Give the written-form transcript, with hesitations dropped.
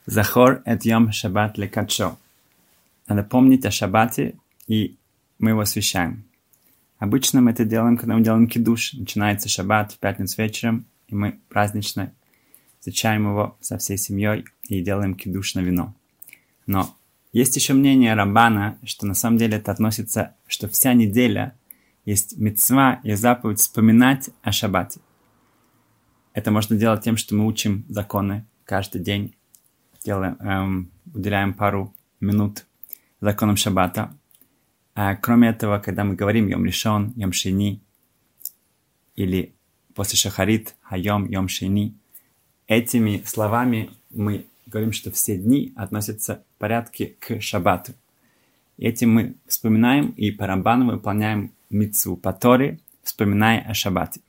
Захор эт йом шаббат лекадшо. Надо помнить о шаббате, и мы его освящаем. Обычно мы это делаем, когда мы делаем кидуш. Начинается шаббат в пятницу вечером, и мы празднично встречаем его со всей семьей и делаем кидуш на вино. Но есть еще мнение Рамбана, что на самом деле это относится, что вся неделя есть мицва и заповедь вспоминать о шаббате. Это можно делать тем, что мы учим законы каждый день, уделяем пару минут законам шаббата. А кроме этого, когда мы говорим Йом Ришон, Йом Шейни, или после Шахарит, Хайом, Йом Шейни, этими словами мы говорим, что все дни относятся в порядке к шаббату. Этим мы вспоминаем и по Рамбану выполняем мицву по Торе, вспоминая о шаббате.